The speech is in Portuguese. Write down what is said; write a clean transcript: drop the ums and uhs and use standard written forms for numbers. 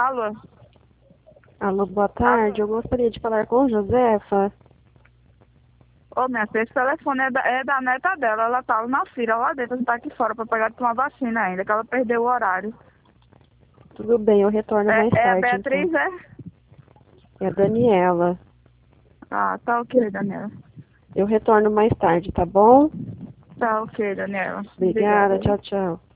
Alô? Alô, boa Alô? tarde. Eu gostaria de falar com Josefa. Ô, minha filha, esse telefone é da neta dela. Ela tá na fila lá dentro, não tá aqui fora pra pegar uma vacina ainda, que ela perdeu o horário. Tudo bem, eu retorno mais É a tarde, então. Beatriz, é? É a Daniela. Ah, tá ok, Daniela. Eu retorno mais tarde, tá bom? Tá ok, Daniela. Obrigada. Obrigada, tchau, tchau.